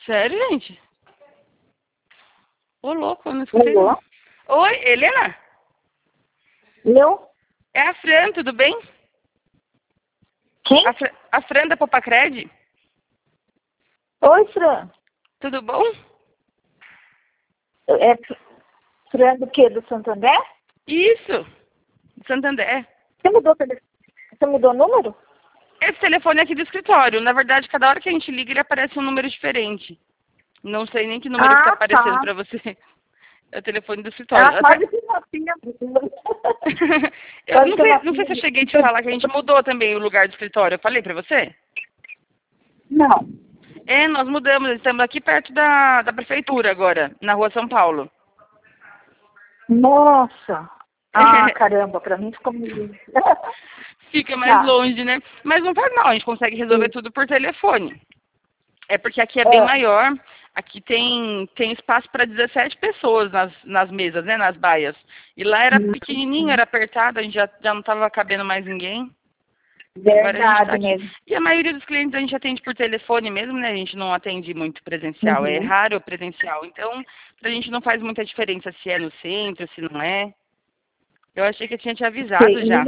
Sério, gente? Ô, louco, eu não escutei. Alô? Não. Oi, Helena? Eu? É a Fran, tudo bem? Quem? A Fran da Popacred? Oi, Fran. Tudo bom? É Fran do quê? Do Santander? Isso, Santander. Você mudou o número? Esse telefone é aqui do escritório. Na verdade, cada hora que a gente liga, ele aparece um número diferente. Não sei nem que número que tá aparecendo pra você. É o telefone do escritório. Quase que não tinha. Eu não sei se eu cheguei a te falar que a gente mudou também o lugar do escritório. Eu falei pra você? Não. É, nós mudamos. Estamos aqui perto da prefeitura agora, na rua São Paulo. Nossa. Ah, caramba, pra mim ficou meio... Fica mais longe, né? Mas não faz mal, a gente consegue resolver tudo por telefone. É porque aqui é bem maior. Aqui tem espaço para 17 pessoas nas mesas, né? Nas baias. E lá era pequenininho, era apertado, a gente já não estava cabendo mais ninguém. Agora a gente tá aqui. Mesmo. E a maioria dos clientes a gente atende por telefone mesmo, né? A gente não atende muito presencial. É raro o presencial. Então, pra gente não faz muita diferença se é no centro, se não é. Eu achei que eu tinha te avisado já.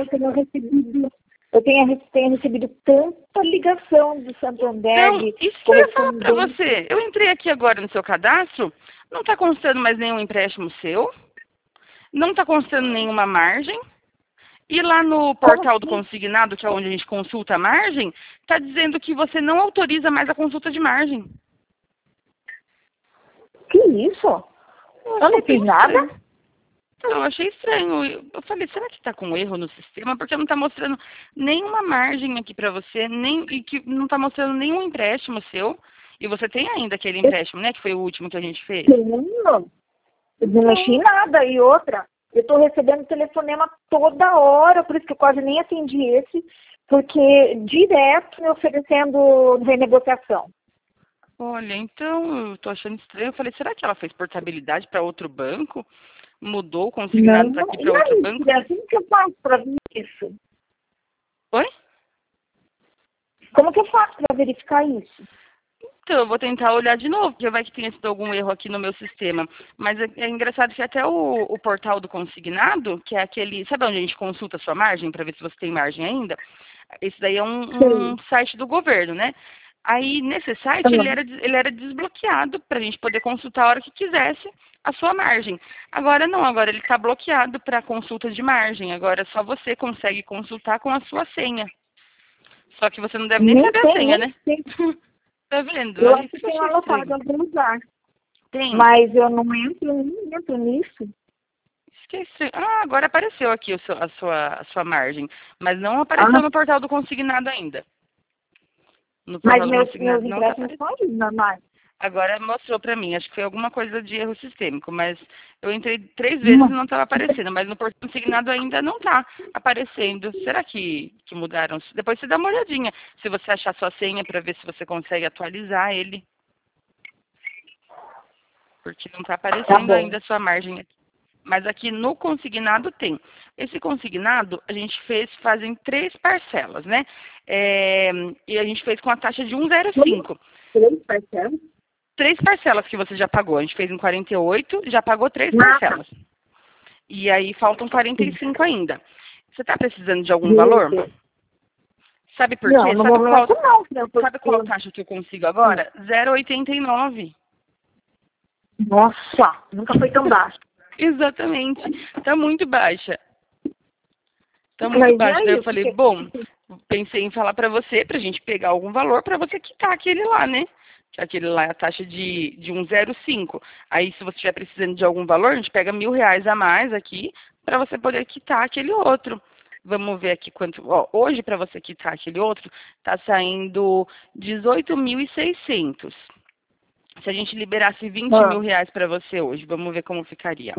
Eu tenho recebido tanta ligação do Santander. Então, isso que eu ia falar pra você. Eu entrei aqui agora no seu cadastro, não tá constando mais nenhum empréstimo seu, não tá constando nenhuma margem, e lá no portal do consignado, que é onde a gente consulta a margem, tá dizendo que você não autoriza mais a consulta de margem. Que isso? Eu não fiz nada? Então, eu achei estranho. Eu falei, será que tá com erro no sistema? Porque não tá mostrando nenhuma margem aqui pra você, e que não tá mostrando nenhum empréstimo seu. E você tem ainda aquele empréstimo, né? Que foi o último que a gente fez. Não. Eu não mexi em nada. E outra, eu tô recebendo telefonema toda hora, por isso que eu quase nem atendi esse, porque direto me oferecendo renegociação. Olha, então, eu tô achando estranho. Eu falei, será que ela fez portabilidade para outro banco? Mudou o consignado daqui para outro banco? É assim que eu faço para ver isso. Oi? Como que eu faço para verificar isso? Então, eu vou tentar olhar de novo, porque vai que tenha sido algum erro aqui no meu sistema. Mas é engraçado que até o portal do consignado, que é aquele... Sabe onde a gente consulta a sua margem, para ver se você tem margem ainda? Esse daí é um site do governo, né? Aí, nesse site, ele era desbloqueado para a gente poder consultar a hora que quisesse a sua margem. Agora não, agora ele está bloqueado para consulta de margem. Agora só você consegue consultar com a sua senha. Só que você não deve nem saber a senha, né? Tá vendo? Eu acho que tem anotado em algum lugar. Tem. Mas eu não entro nisso. Esqueci. Ah, agora apareceu aqui a sua margem. Mas não apareceu no portal do consignado ainda. No portal do consignado não tá aparecendo. Normais. Agora mostrou pra mim. Acho que foi alguma coisa de erro sistêmico. Mas eu entrei 3 vezes e não estava aparecendo. Mas no portal consignado ainda não tá aparecendo. Será que mudaram? Depois você dá uma olhadinha. Se você achar sua senha pra ver se você consegue atualizar ele. Porque não tá aparecendo ainda a sua margem aqui. Mas aqui no consignado tem. Esse consignado a gente fazem 3 parcelas, né? E a gente fez com a taxa de 1,05. 3 parcelas? 3 parcelas que você já pagou. A gente fez em 48, já pagou 3 parcelas. E aí faltam 45 ainda. Você está precisando de algum valor? Sabe por quê? Sabe qual taxa que eu consigo agora? 0,89. Nossa, nunca foi tão baixo. Exatamente. Tá muito baixa. Tá muito baixa. Daí eu falei, bom, pensei em falar pra você, pra gente pegar algum valor pra você quitar aquele lá, né? Que aquele lá é a taxa de 1,05. Aí, se você estiver precisando de algum valor, a gente pega R$1.000 a mais aqui pra você poder quitar aquele outro. Vamos ver aqui quanto... Ó, hoje, pra você quitar aquele outro, tá saindo 18.600. Se a gente liberasse R$20.000 pra você hoje, vamos ver como ficaria.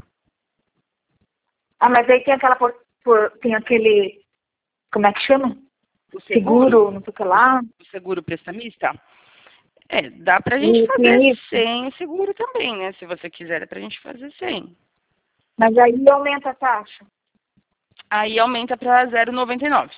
Mas aí tem tem aquele, como é que chama? O seguro, não sei o que lá. O seguro prestamista? Dá pra gente fazer sem o seguro também, né? Se você quiser, dá pra gente fazer sem. Mas aí aumenta a taxa? Aí aumenta pra 0,99.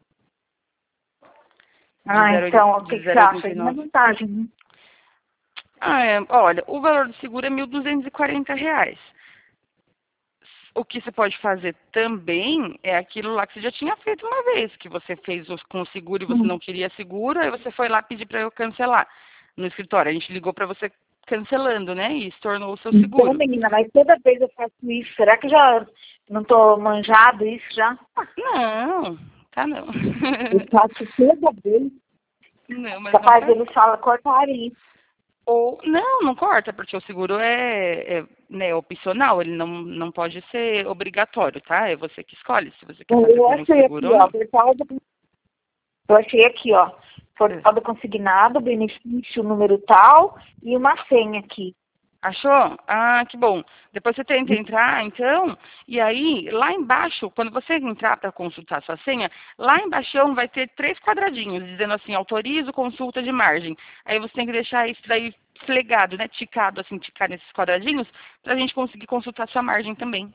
Então, o que você acha? É uma vantagem, né? Olha, o valor do seguro é R$ 1.240. O que você pode fazer também é aquilo lá que você já tinha feito uma vez, que você fez com o seguro e você Hum. não queria seguro, aí você foi lá pedir para eu cancelar no escritório. A gente ligou para você cancelando, né? E se tornou o seu Então, seguro. menina, mas toda vez eu faço isso. Será que já não tô manjado isso já? Não, tá não. Eu faço toda vez. Não, mas não Capaz faz. eles falam cortarem isso. Ou, não corta, porque o seguro né, opcional, ele não pode ser obrigatório, tá? É você que escolhe se você quer fazer Eu com o achei seguro aqui, ou ó, não. eu achei aqui, ó, É. portal do consignado, benefício, número tal e uma senha aqui. Achou? Ah, que bom. Depois você tenta entrar, então, e aí, lá embaixo, quando você entrar para consultar sua senha, lá embaixo vai ter 3 quadradinhos, dizendo assim, autorizo consulta de margem. Aí você tem que deixar isso daí flegado, né, ticado, assim, ticar nesses quadradinhos, para a gente conseguir consultar sua margem também.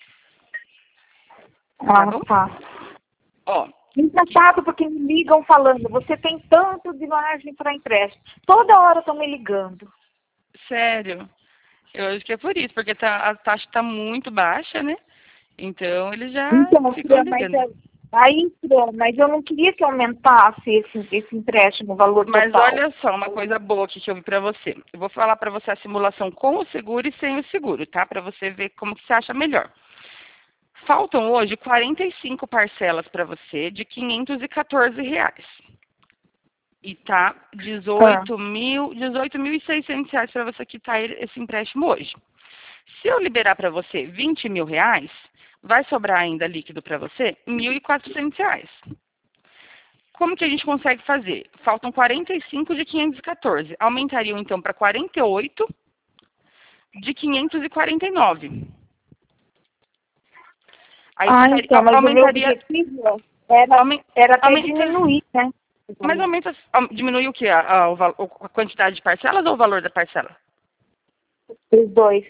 Tá Ah, bom? tá. Ó, Engraçado porque me ligam falando, você tem tanto de margem para empréstimo. Toda hora estão me ligando. sério, eu acho que é por isso, porque a taxa está muito baixa, né? Então, eles já Então, ficam Fran, mas, ligando. aí, Fran, mas eu não queria que aumentasse esse empréstimo, o valor Mas total. olha só, uma coisa boa aqui que eu vi pra você. Eu vou falar pra você a simulação com o seguro e sem o seguro, tá? Pra você ver como que você acha melhor. Faltam hoje 45 parcelas pra você de R$ 514. E tá Ah. 18.600 para você quitar esse empréstimo hoje. Se eu liberar para você R$ 20.000, vai sobrar ainda líquido para você R$ 1.400. Como que a gente consegue fazer? Faltam 45 de 514. Aumentariam então para 48 de 549. Aí Ah, ficaria, então, mas o meu aumentaria, objetivo era, aumen- era até aumenta, diminuir, né? mas aumenta, diminui o que? A quantidade de parcelas ou o valor da parcela? Os dois.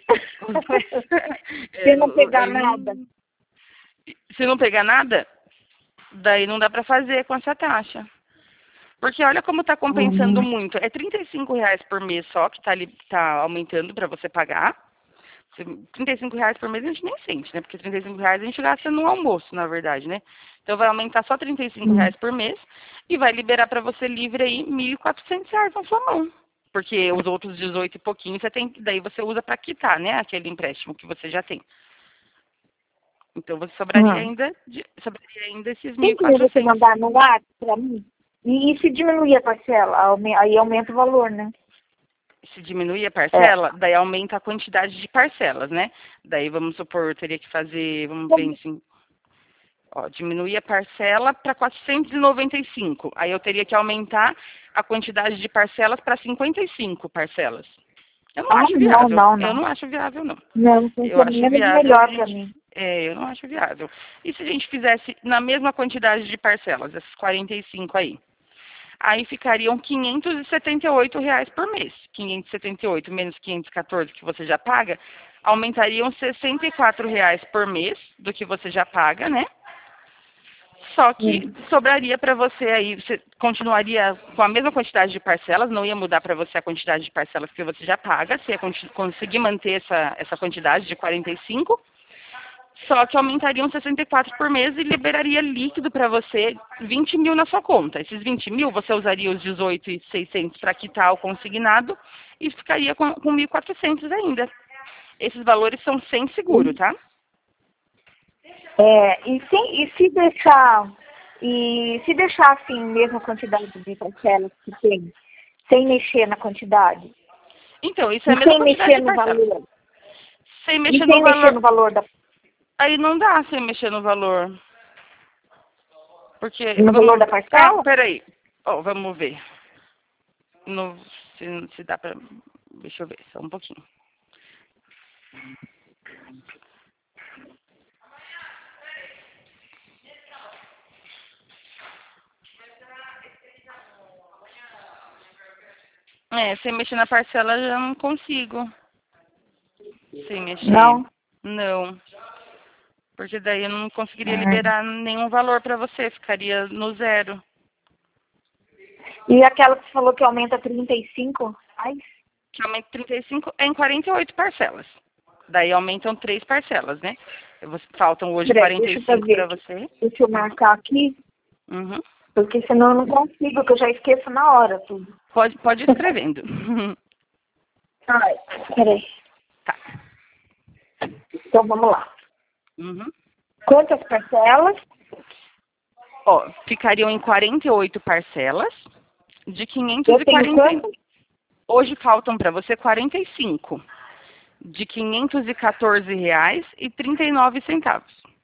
Se É, não pegar aí nada. se não pegar nada, daí não dá para fazer com essa taxa. Porque olha como está compensando Uhum. muito. É R$ 35 por mês só que tá aumentando para você pagar. R$ 35 por mês a gente nem sente, né? Porque R$ 35 a gente gasta no almoço, na verdade, né? Então vai aumentar só R$ 35 por mês e vai liberar para você livre aí R$ 1.400 na sua mão. Porque os outros 18 e pouquinho você tem, daí você usa para quitar, né? Aquele empréstimo que você já tem. Então você Uhum. sobraria ainda esses mil Tem e como você quatrocentos. mandar no WhatsApp para mim? E se diminuir a parcela, aí aumenta o valor, né? Se diminuir a É. parcela, daí aumenta a quantidade de parcelas, né? Daí vamos supor, eu teria que fazer, vamos ver assim, ó, diminuir a parcela para 495. Aí eu teria que aumentar a quantidade de parcelas para 55 parcelas. Eu não Ah, acho não, viável. não, Eu não. não acho viável, não. Não, Eu quanto acho menos viável a melhor para gente. mim. Eu não acho viável. E se a gente fizesse na mesma quantidade de parcelas, essas 45 aí? Aí ficariam R$ 578 por mês. 578 menos 514 que você já paga, aumentariam R$ 64 por mês do que você já paga, né? Só que Hum. sobraria para você aí, você continuaria com a mesma quantidade de parcelas, não ia mudar para você a quantidade de parcelas que você já paga, você ia conseguir manter essa quantidade de 45, só que aumentariam 64 por mês e liberaria líquido para você 20 mil na sua conta. Esses 20 mil você usaria os 18.600 para quitar o consignado e ficaria com 1.400 ainda. Esses valores são sem seguro, tá? E se deixar assim, mesma quantidade de parcelas que tem, sem mexer na quantidade, Então, isso é a e mesma sem quantidade mexer de no parcela. valor, Sem e mexer no sem mexer valor. no valor da, Aí não dá sem mexer no valor. Porque, no valor da vamos. Ah, parcela? peraí. Ó, vamos ver. No, se dá pra. Deixa eu ver, só um pouquinho. Sem mexer na parcela eu já não consigo. Sem mexer. Não. Não. Porque daí eu não conseguiria Hum. liberar nenhum valor pra você, ficaria no zero. E aquela que você falou que aumenta 35? Ai, que aumenta 35 é em 48 parcelas. Daí aumentam 3 parcelas, né? Faltam hoje Peraí, 45 para você. Deixa eu marcar aqui, Uhum. porque senão eu não consigo, que eu já esqueço na hora tudo. Pode ir escrevendo. Ai, peraí. Tá. Então vamos lá. Uhum. Quantas parcelas? Ó, ficariam em 48 parcelas de Eu 540. tenho quantas? Hoje faltam para você 45 de R$ 514,39.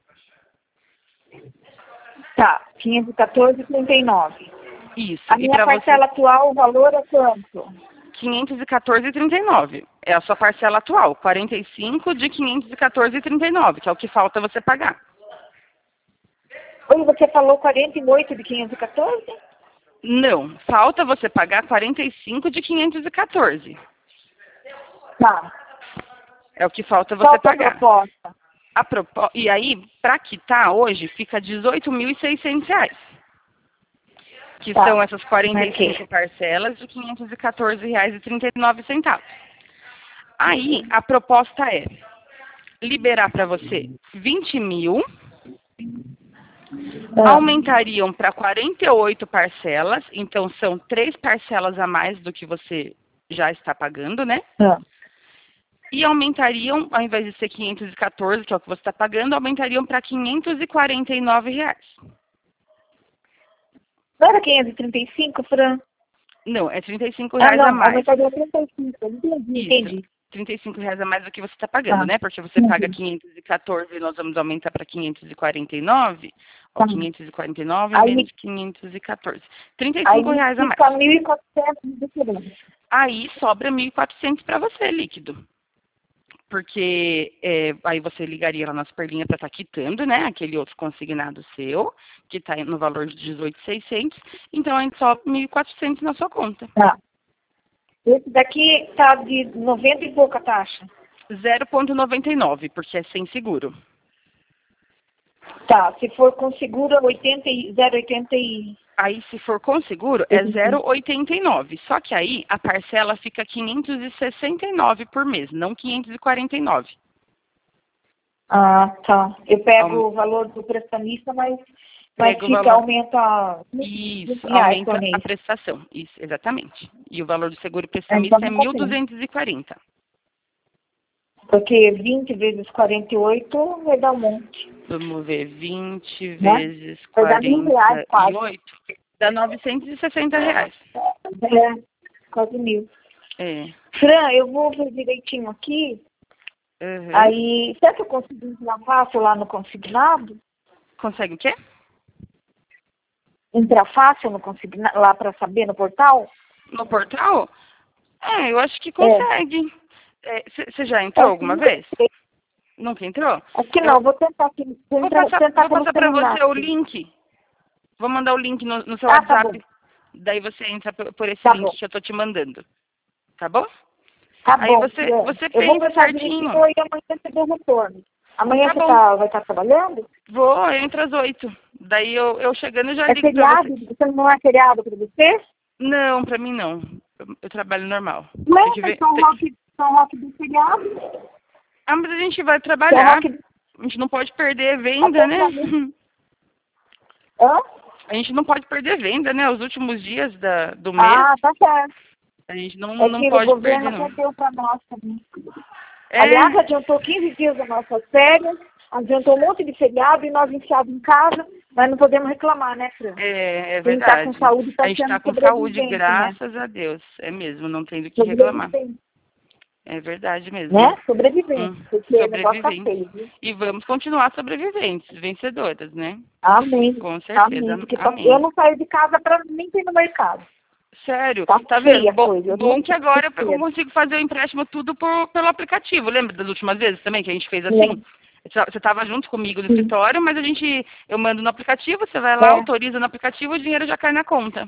Tá, 514,39. Isso. A E minha para parcela atual, o valor é quanto? você, 514,39. É a sua parcela atual. 45 de 514,39, que é o que falta você pagar. Oi, você falou 48 de 514? Não, falta você pagar 45 de 514. Tá. É o que falta você Qual que é a pagar. proposta? E aí, para quitar hoje, fica R$ 18.600. Que Tá. são essas 45 Ok. parcelas de R$ 514,39. Aí, a proposta é liberar para você 20 mil, aumentariam para 48 parcelas, então são 3 parcelas a mais do que você já está pagando, né? E aumentariam, ao invés de ser 514, que é o que você está pagando, aumentariam para R$ 549. Não era 535, Fran? Não, é R$ 35 Ah, não, a mais. aumentaria 35. Entendi. R$ 35 a mais do que você está pagando, Tá. né? Porque você paga 514 e nós vamos aumentar para 549. Ó, Tá. 549 Aí, menos 514. R$ aí 35 a mais. fica 1.400 de diferença. Aí sobra 1.400 para você, líquido. Porque aí você ligaria lá na Superlinha para estar quitando, né? Aquele outro consignado seu, que está no valor de 18.600. Então, a gente sobe 1.400 na sua conta. Tá. Esse daqui tá de 90 e pouca taxa. 0,99, porque é sem seguro. Tá, se for com seguro, 0,80 e... Aí, se for com seguro, é 0,89. Só que aí, a parcela fica 569 por mês, não 549. Ah, tá. Eu pego Aum- o valor do prestamista, mas Pega o fica, valor. aumenta Isso, R$20 aumenta por a mês. prestação. Isso, exatamente. E o valor do seguro Então prestamista é não compensa. 1.240. Porque 20 vezes 48 vai dar um monte, Vamos ver, 20 né? vezes Vai dar R$1.000 quase. 48, dá R$ 960. É, quase 1.000. É. Fran, eu vou ver direitinho aqui. Uhum. Aí, será que eu consigo entrar fácil lá no consignado? Consegue o quê? Entrar fácil no consignado, lá para saber no portal? No portal? Eu acho que consegue. Você já entrou alguma Nunca vez? entrei. Nunca entrou? Acho que não, vou tentar aqui. Vou Tentar passar pelo para celular. você o link. Vou mandar o link no seu Ah, tá WhatsApp. bom. Daí você entra por esse Tá link bom. que eu tô te mandando. Tá bom? Tá Aí bom. você Eu vou pensa pensar certinho. direitinho e amanhã você deu retorno. Amanhã Tá você bom. vai estar trabalhando? Vou, eu entro às 8. Daí eu chegando já É ligo pra feriado? você. Você não é feriado para você? Não, pra mim não. Eu trabalho normal. Não, Tem que mas ver. São Roque do feriado. Mas a gente vai São trabalhar. Roque... A gente não pode perder venda, Até né? pra mim. Hã? A gente não pode perder venda, né? Os últimos dias do mês, Ah, tá certo. a gente não É que o pode perder, governo não. até deu para nós também. É, Aliás, adiantou 15 dias das nossas férias, adiantou um monte de feriado e nós enfiados em casa, mas não podemos reclamar, né, Fran? é Quem está verdade. com saúde está A gente sendo tá com saúde, sobrevivente, né? graças a Deus. É mesmo, não tem do que reclamar. Sobrevivente, É verdade mesmo. né? Sobrevivente, porque o negócio tá Sobreviventes. feio, viu? E vamos continuar sobreviventes, vencedoras, né? Amém. Com certeza. Amém. Porque eu Amém. não saio de casa para nem ir no mercado. Sério, Tá tá vendo? feia a coisa. Eu Bom não que agora eu sei. consigo fazer o empréstimo tudo pelo aplicativo. Lembra das últimas vezes também que a gente fez assim? Você estava junto comigo no Sim. escritório, mas eu mando no aplicativo, você vai lá, É. autoriza no aplicativo, o dinheiro já cai na conta.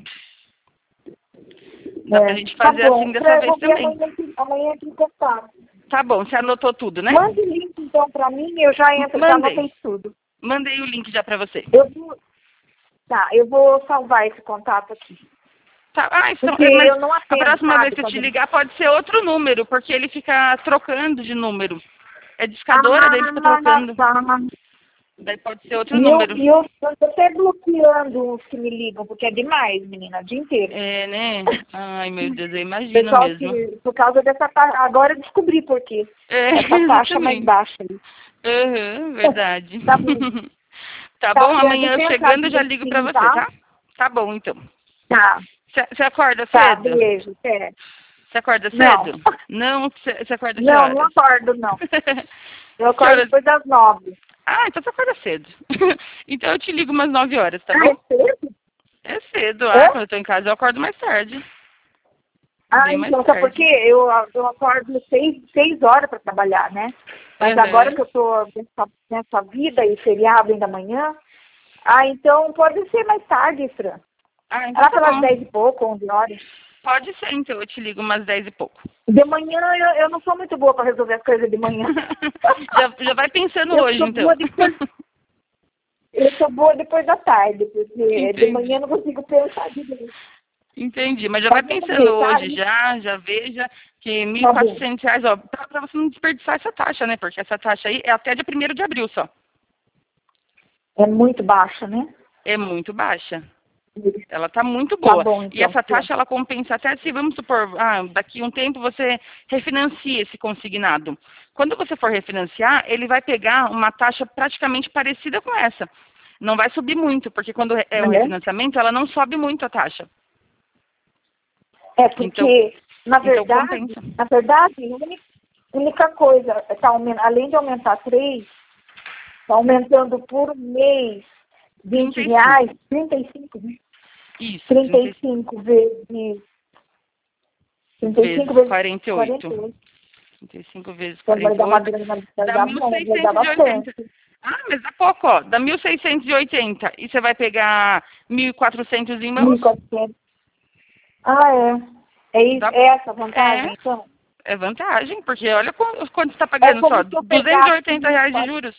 Dá pra gente Tá fazer bom. assim dessa Eu vez vou ver também. amanhã aqui no contato. Tá bom, você anotou tudo, né? Mande o link então para mim, eu já entro, já Mandei. anotei tudo. Mandei o link já pra você. Eu vou salvar esse contato aqui. Tá, então, Porque mas eu não a atendo, próxima vez sabe, que eu te quando... ligar pode ser outro número, porque ele fica trocando de número. É discadora, daí ele fica trocando. Tá. Daí pode ser outro E eu, número. e eu tô até bloqueando os que me ligam, porque é demais, menina, o dia inteiro. É, né? Ai, meu Deus, eu imagino Pessoal, mesmo. por causa dessa taxa, agora eu descobri por quê. É, Essa taxa mais exatamente. baixa ali. Verdade. Tá bom. Tá Tá, bom, Fran, amanhã deixa eu eu entrar chegando eu já ligo pra direitinho, você, tá? tá? Tá bom, então. Tá, Você acorda tá, cedo? beijo, até. Você acorda Não, cedo? Não? Você acorda que não horas? acordo, não. Eu Que acordo horas? depois das 9. Então você acorda cedo. Então eu te ligo umas 9 horas, tá Ah, bom? é cedo? É cedo, Hã? quando eu tô em casa eu acordo mais tarde. Ah, Bem mais então, sabe por quê? tarde. Eu acordo 6 horas para trabalhar, né? Mas agora Aham. que eu tô nessa vida e feriado ainda amanhã, então pode ser mais tarde, Fran. Então Lá tá pelas bom. 10 e pouco, 11 horas. Pode ser, então eu te ligo umas 10 e pouco. De manhã eu não sou muito boa para resolver as coisas de manhã. já vai pensando Eu hoje, sou então. boa depois, eu sou boa depois da tarde, porque de manhã Entendi. eu não consigo pensar direito. Entendi, mas já vai Mas vamos ver, pensando tá? hoje, já veja que Tá bom. R$ 1.400, ó, pra você não desperdiçar essa taxa, né? Porque essa taxa aí é até dia 1º de abril só. É muito baixa, né? É muito baixa. Ela tá muito Tá boa. bom, E então. essa taxa, ela compensa até se, vamos supor, daqui a um tempo você refinancia esse consignado. Quando você for refinanciar, ele vai pegar uma taxa praticamente parecida com essa. Não vai subir muito, porque quando é um É, refinanciamento, ela não sobe muito a taxa. é Então, porque, então compensa. na verdade, a única coisa, além de aumentar 3, está aumentando por mês 20 reais, 35. 35, né? Isso, 35 vezes vezes 48. 48. 35 vezes Então vai dar uma 48 grana, dá mil vai dar seiscentos e bastante. oitenta mas dá pouco, ó. Dá 1.680. E você vai pegar 1.400 em mãos? 1.400. Dá, É essa a é, vantagem, então? é vantagem, porque olha quanto você está É pagando como só. se eu R$ 280 de juros.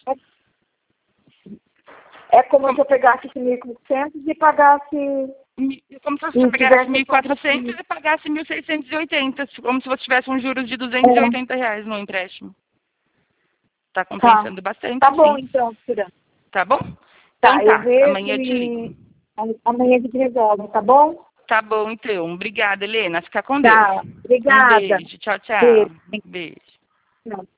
é como se Como, eu pegasse esse 1.400 e pagasse como se você e pegasse tivesse 1.400 e pagasse 1.680. Como se você tivesse um juros de é, R$ 280 no empréstimo. Está tá. compensando bastante, Tá bom, sim. então, Fran. Tá bom? Então Tá, eu tá. vejo Amanhã eu te ligo. e amanhã a gente resolve, tá bom? Tá bom, então. Obrigada, Helena. Fica com Deus. Tá. Um Obrigada. beijo. Tchau, tchau. Beijo. Beijo. Tchau.